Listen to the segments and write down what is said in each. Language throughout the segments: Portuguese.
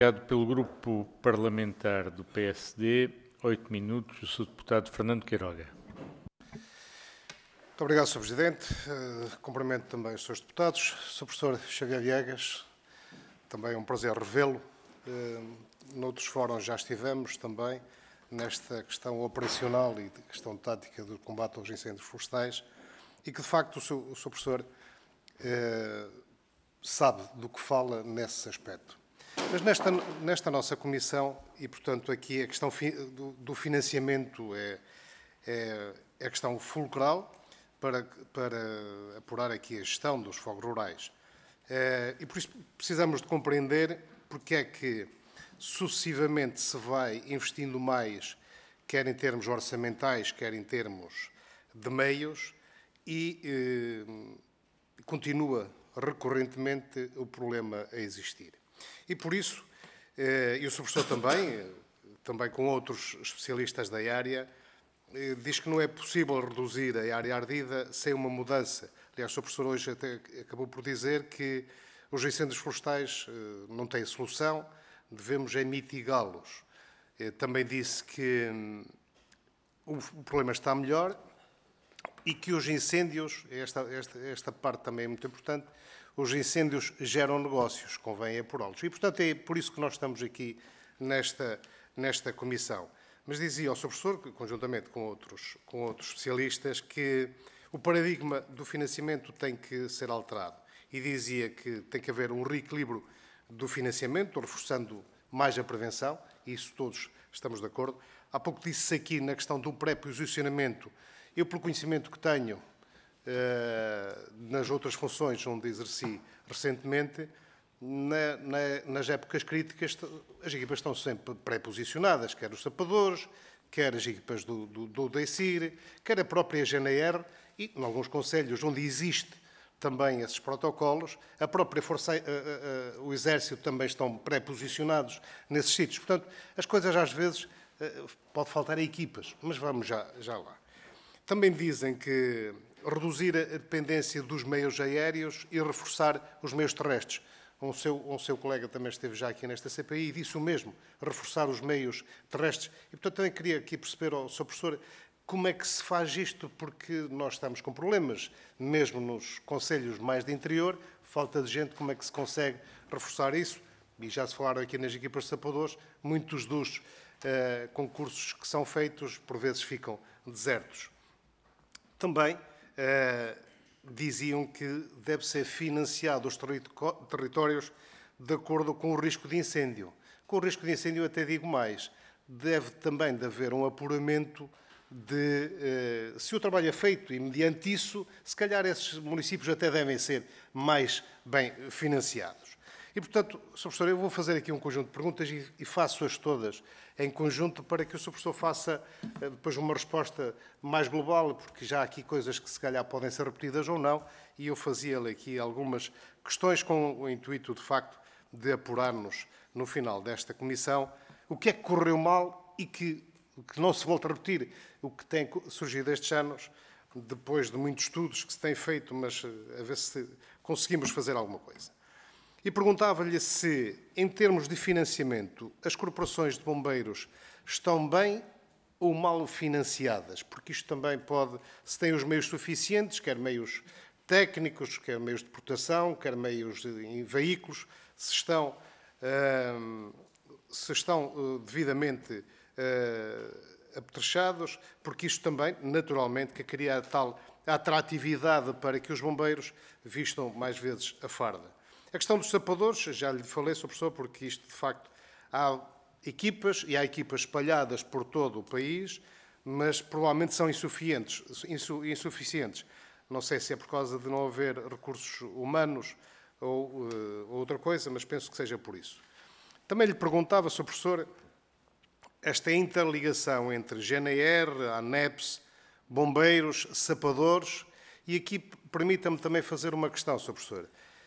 Obrigado. Pelo Grupo Parlamentar do PSD, 8 minutos, o Sr. Deputado Fernando Queiroga. Muito obrigado, Sr. Presidente. Cumprimento também os Srs. Deputados. Sr. Professor Xavier Viegas, também é um prazer revê-lo. Noutros fóruns já estivemos também nesta questão operacional e questão tática do combate aos incêndios florestais e que, de facto, o Sr. Professor sabe do que fala nesse aspecto. Mas nesta nossa comissão, e portanto aqui a questão do financiamento é a questão fulcral para apurar aqui a gestão dos fogos rurais. E por isso precisamos de compreender porque é que sucessivamente se vai investindo mais, quer em termos orçamentais, quer em termos de meios, e continua recorrentemente o problema a existir. E por isso, e o Sr. Professor também com outros especialistas da área, diz que não é possível reduzir a área ardida sem uma mudança. Aliás, o Sr. Professor hoje até acabou por dizer que os incêndios florestais não têm solução, devemos mitigá-los. Também disse que o problema está melhor e que os incêndios, esta parte também é muito importante, os incêndios geram negócios, convém apurá-los. E, portanto, é por isso que nós estamos aqui nesta comissão. Mas dizia ao Sr. Professor, conjuntamente com outros especialistas, que o paradigma do financiamento tem que ser alterado. E dizia que tem que haver um reequilíbrio do financiamento, reforçando mais a prevenção, e isso todos estamos de acordo. Há pouco disse-se aqui na questão do pré-posicionamento. Eu, pelo conhecimento que tenho, nas outras funções onde exerci recentemente, nas épocas críticas, as equipas estão sempre pré-posicionadas, quer os sapadores, quer as equipas do DECIR, quer a própria GNR, e em alguns concelhos onde existe também esses protocolos, a própria Força, o Exército também estão pré-posicionados nesses sítios. Portanto, as coisas às vezes pode faltar a equipas, mas vamos já lá. Também dizem que reduzir a dependência dos meios aéreos e reforçar os meios terrestres. Um seu colega também esteve já aqui nesta CPI e disse o mesmo, reforçar os meios terrestres. E, portanto, também queria aqui perceber ao Sr. Professor como é que se faz isto, porque nós estamos com problemas, mesmo nos concelhos mais de interior, falta de gente, como é que se consegue reforçar isso? E já se falaram aqui nas equipas de sapadores, muitos dos concursos que são feitos, por vezes, ficam desertos. Também diziam que deve ser financiado os territórios de acordo com o risco de incêndio. Com o risco de incêndio, até digo mais, deve também de haver um apuramento de se o trabalho é feito e, mediante isso, se calhar esses municípios até devem ser mais bem financiados. E, portanto, Sr. Professor, eu vou fazer aqui um conjunto de perguntas e faço-as todas em conjunto para que o Sr. Professor faça depois uma resposta mais global, porque já há aqui coisas que se calhar podem ser repetidas ou não, e eu fazia-lhe aqui algumas questões com o intuito, de facto, de apurar-nos no final desta comissão o que é que correu mal e que não se volte a repetir o que tem surgido estes anos, depois de muitos estudos que se têm feito, mas a ver se conseguimos fazer alguma coisa. E perguntava-lhe se, em termos de financiamento, as corporações de bombeiros estão bem ou mal financiadas, porque isto também pode, se têm os meios suficientes, quer meios técnicos, quer meios de proteção, quer meios em veículos, se estão devidamente apetrechados, porque isto também, naturalmente, que cria tal atratividade para que os bombeiros vistam mais vezes a farda. A questão dos sapadores, já lhe falei, Sr. Professor, porque isto, de facto, há equipas, e há equipas espalhadas por todo o país, mas provavelmente são insuficientes. Não sei se é por causa de não haver recursos humanos ou outra coisa, mas penso que seja por isso. Também lhe perguntava, Sr. Professor, esta interligação entre GNR, ANEPS, bombeiros, sapadores, e aqui permita-me também fazer uma questão, Sr. Professor.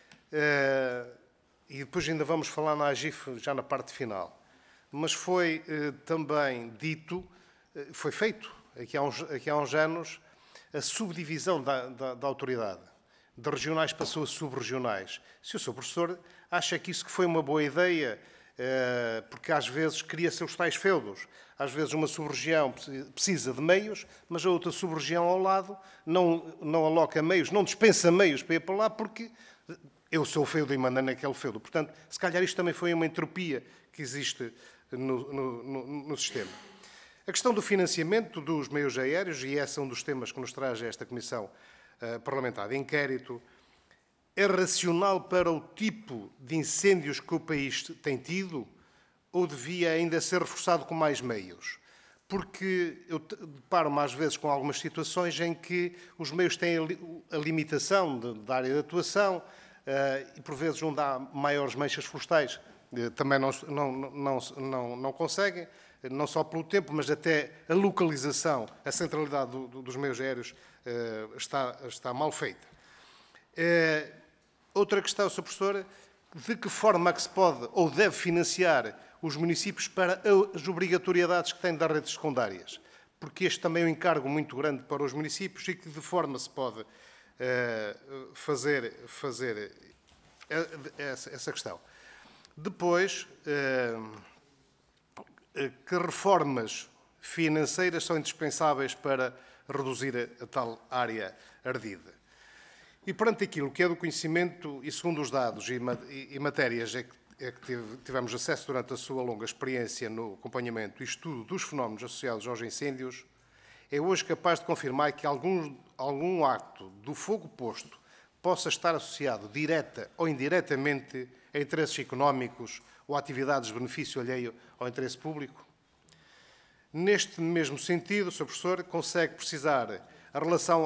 E depois ainda vamos falar na AGIF já na parte final. Mas foi também dito, foi feito aqui há uns anos, a subdivisão da autoridade. De regionais passou a subregionais. Se o Sr. Professor acha que isso foi uma boa ideia, porque às vezes cria-se os tais feudos. Às vezes uma sub-região precisa de meios, mas a outra sub-região ao lado não aloca meios, não dispensa meios para ir para lá, porque eu sou o feudo e manda naquele feudo. Portanto, se calhar isto também foi uma entropia que existe no sistema. A questão do financiamento dos meios aéreos, e esse é um dos temas que nos traz esta Comissão Parlamentar de Inquérito, é racional para o tipo de incêndios que o país tem tido ou devia ainda ser reforçado com mais meios? Porque eu deparo-me às vezes com algumas situações em que os meios têm a limitação da área de atuação e por vezes onde há maiores manchas florestais também não conseguem, não só pelo tempo, mas até a localização, a centralidade dos meios aéreos está mal feita. Outra questão, Sr. Professor, de que forma é que se pode ou deve financiar os municípios para as obrigatoriedades que têm das redes secundárias? Porque este também é um encargo muito grande para os municípios e que de forma se pode fazer essa questão. Depois, que reformas financeiras são indispensáveis para reduzir a tal área ardida? E perante aquilo que é do conhecimento, e segundo os dados e matérias a que tivemos acesso durante a sua longa experiência no acompanhamento e estudo dos fenómenos associados aos incêndios, é hoje capaz de confirmar que algum acto do fogo posto possa estar associado direta ou indiretamente a interesses económicos ou a atividades de benefício alheio ao interesse público? Neste mesmo sentido, Sr. Professor, consegue precisar a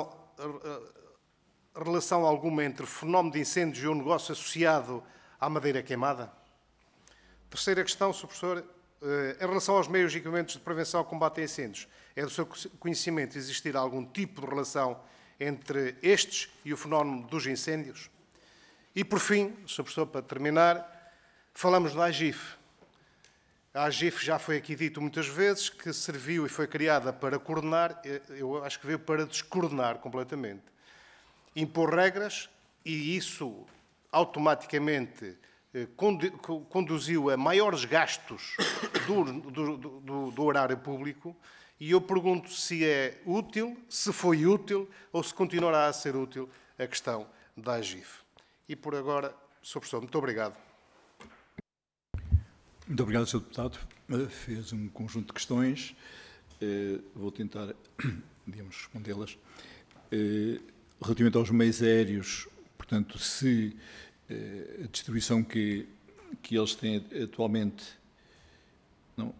relação alguma entre fenómeno de incêndios e o negócio associado à madeira queimada? Terceira questão, Sr. Professor, em relação aos meios e equipamentos de prevenção e combate a incêndios, é do seu conhecimento existir algum tipo de relação entre estes e o fenómeno dos incêndios? E, por fim, Sr. Professor, para terminar, falamos da AGIF. A AGIF já foi aqui dito muitas vezes que serviu e foi criada para coordenar, eu acho que veio para descoordenar completamente. Impor regras e isso automaticamente conduziu a maiores gastos do horário público e eu pergunto se é útil, se foi útil ou se continuará a ser útil a questão da AGIF. E por agora, Sr. Professor, muito obrigado. Muito obrigado, Sr. Deputado. Fez um conjunto de questões. Vou tentar, digamos, respondê-las. Relativamente aos meios aéreos, portanto, se a distribuição que eles têm atualmente... Não,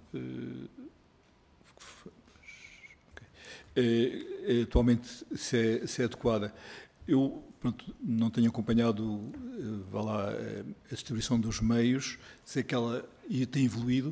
atualmente se é adequada. Eu não tenho acompanhado a distribuição dos meios, sei que ela tem evoluído.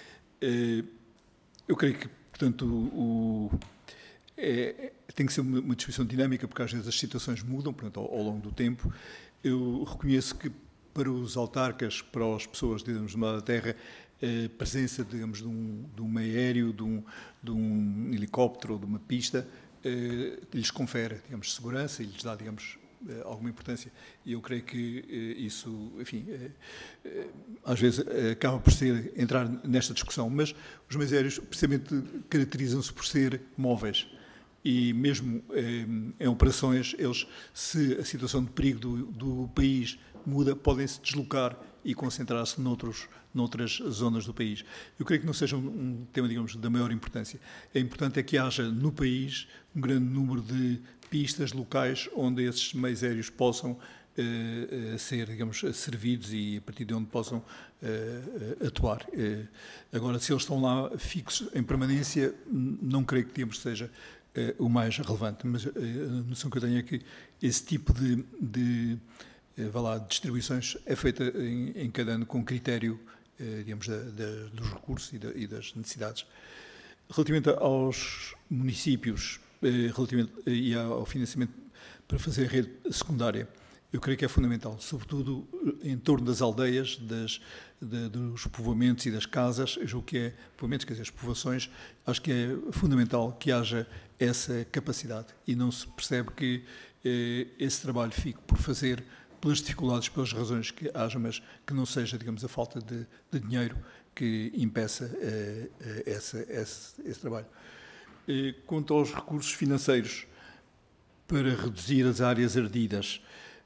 Eu creio que, portanto, tem que ser uma distribuição dinâmica, porque às vezes as situações mudam, portanto, ao longo do tempo. Eu reconheço que para os autarcas, para as pessoas, digamos, de uma terra, a presença, digamos, de um meio aéreo, de um helicóptero ou de uma pista, lhes confere, digamos, segurança e lhes dá, digamos, alguma importância. E eu creio que isso, enfim, às vezes acaba por entrar nesta discussão, mas os meios aéreos precisamente caracterizam-se por ser móveis. E mesmo em operações, eles, se a situação de perigo do país muda, podem se deslocar e concentrar-se noutras zonas do país. Eu creio que não seja um tema, digamos, da maior importância. É importante que haja no país um grande número de pistas locais onde esses meios aéreos possam ser, digamos, servidos e a partir de onde possam atuar. Agora, se eles estão lá fixos em permanência, não creio que, digamos, seja o mais relevante, mas a noção que eu tenho é que esse tipo de distribuições é feita em cada ano com critério, digamos, dos recursos e das necessidades. Relativamente aos municípios e ao financiamento para fazer a rede secundária, eu creio que é fundamental, sobretudo em torno das aldeias, dos povoamentos e das casas. Eu julgo que é, povoamentos, quer dizer, as povoações, acho que é fundamental que haja essa capacidade e não se percebe que esse trabalho fique por fazer pelas dificuldades, pelas razões que haja, mas que não seja, digamos, a falta de dinheiro que impeça esse trabalho. Quanto aos recursos financeiros para reduzir as áreas ardidas,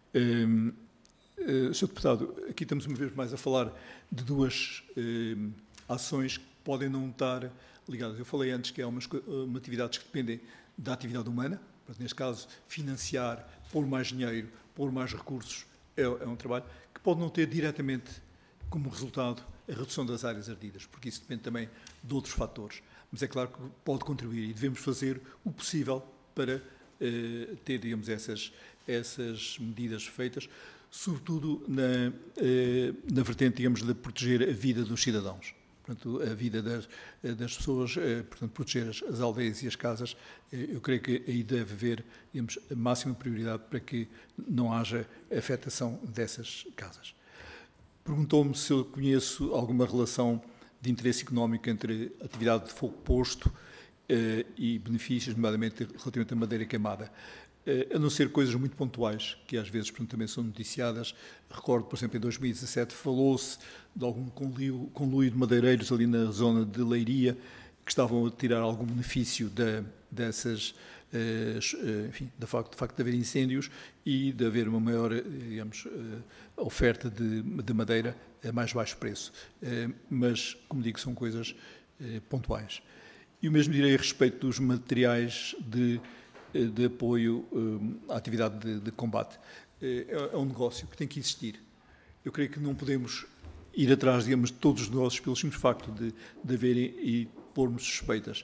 Sr. Deputado, aqui estamos uma vez mais a falar de duas ações que podem não estar ligadas. Eu falei antes que há umas atividades que dependem da atividade humana, neste caso, financiar, pôr mais dinheiro, pôr mais recursos, é um trabalho que pode não ter diretamente como resultado a redução das áreas ardidas, porque isso depende também de outros fatores. Mas é claro que pode contribuir e devemos fazer o possível para ter, digamos, essas medidas feitas, sobretudo na vertente, digamos, de proteger a vida dos cidadãos. Portanto, a vida das pessoas, portanto, proteger as aldeias e as casas, eu creio que aí deve haver, digamos, a máxima prioridade para que não haja afetação dessas casas. Perguntou-me se eu conheço alguma relação de interesse económico entre atividade de fogo posto e benefícios, nomeadamente relativamente à madeira queimada. A não ser coisas muito pontuais, que às vezes portanto, também são noticiadas. Recordo, por exemplo, em 2017 falou-se de algum conluio de madeireiros ali na zona de Leiria, que estavam a tirar algum benefício dessas, enfim, de facto de haver incêndios e de haver uma maior, digamos, oferta de madeira a mais baixo preço. Mas, como digo, são coisas pontuais. E o mesmo direi a respeito dos materiais de apoio à atividade de combate. É um negócio que tem que existir. Eu creio que não podemos ir atrás, digamos, de todos os negócios pelo simples facto de haverem e pormos suspeitas.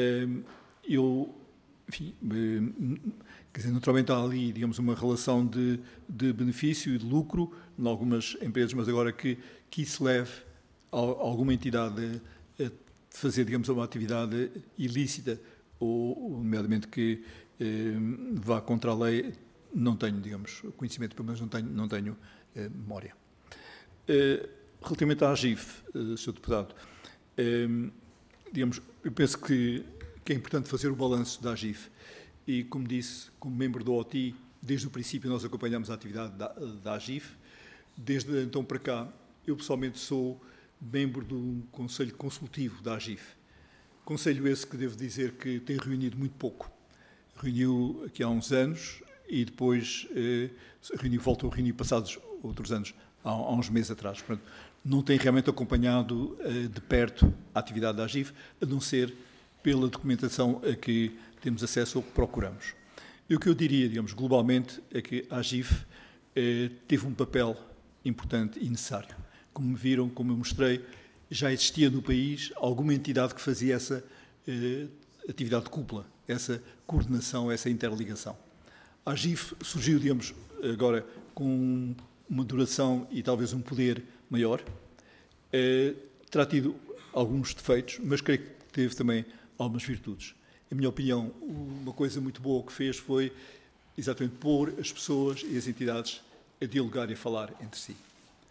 Enfim, quer dizer, naturalmente há ali, digamos, uma relação de benefício e de lucro em algumas empresas, mas agora que isso leve a alguma entidade a fazer, digamos, uma atividade ilícita ou nomeadamente que vá contra a lei, não tenho, digamos, conhecimento, pelo menos não tenho memória. Relativamente à AGIF, Sr. Deputado, digamos, eu penso que é importante fazer o balanço da AGIF e, como disse, como membro do OTI, desde o princípio nós acompanhamos a atividade da AGIF. Desde então para cá, eu pessoalmente sou membro do Conselho Consultivo da AGIF. Conselho esse que devo dizer que tem reunido muito pouco. Reuniu aqui há uns anos e depois voltou a reunir passados outros anos, há uns meses atrás. Portanto, não tem realmente acompanhado de perto a atividade da AGIF, a não ser pela documentação a que temos acesso ou que procuramos. E o que eu diria, digamos, globalmente, é que a AGIF teve um papel importante e necessário. Como viram, como eu mostrei, já existia no país alguma entidade que fazia essa atividade de cúpula, essa coordenação, essa interligação. A AGIF surgiu, digamos, agora com uma duração e talvez um poder maior. Terá tido alguns defeitos, mas creio que teve também algumas virtudes. Em minha opinião, uma coisa muito boa que fez foi exatamente pôr as pessoas e as entidades a dialogar e a falar entre si.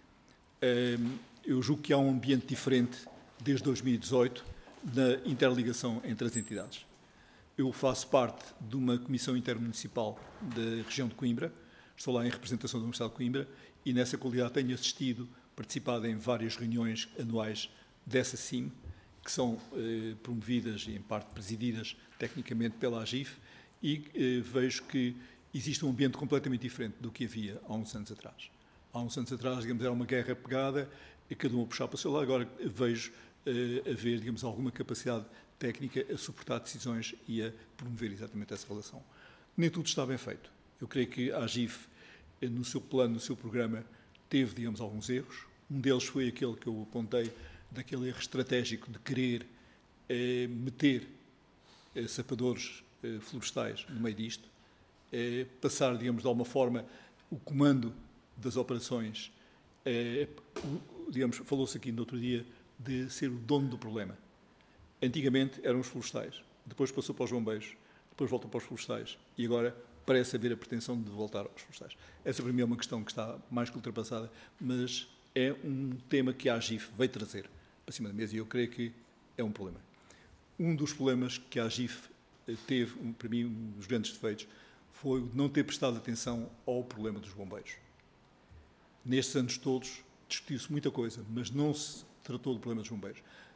Eu julgo que há um ambiente diferente desde 2018 na interligação entre as entidades. Eu faço parte de uma comissão intermunicipal da região de Coimbra, estou lá em representação da Universidade de Coimbra e nessa qualidade tenho assistido, participado em várias reuniões anuais dessa CIM, que são promovidas e em parte presididas tecnicamente pela AGIF e vejo que existe um ambiente completamente diferente do que havia há uns anos atrás. Há uns anos atrás, digamos, era uma guerra pegada, e cada um a puxar para o seu lado. Agora vejo haver, digamos, alguma capacidade técnica a suportar decisões e a promover exatamente essa relação. Nem tudo está bem feito. Eu creio que a AGIF, no seu plano, no seu programa, teve, digamos, alguns erros. Um deles foi aquele que eu apontei, daquele erro estratégico de querer meter sapadores florestais no meio disto, passar, digamos, de alguma forma, o comando das operações, digamos, falou-se aqui no outro dia, de ser o dono do problema. Antigamente eram os florestais, depois passou para os bombeiros, depois voltou para os florestais e agora parece haver a pretensão de voltar aos florestais. Essa para mim é uma questão que está mais que ultrapassada, mas é um tema que a AGIF veio trazer para cima da mesa e eu creio que é um problema. Um dos problemas que a AGIF teve, para mim, um dos grandes defeitos, foi o de não ter prestado atenção ao problema dos bombeiros. nestes anos todos discutiu-se muita coisa, mas não se tratou do problema dos bombeiros.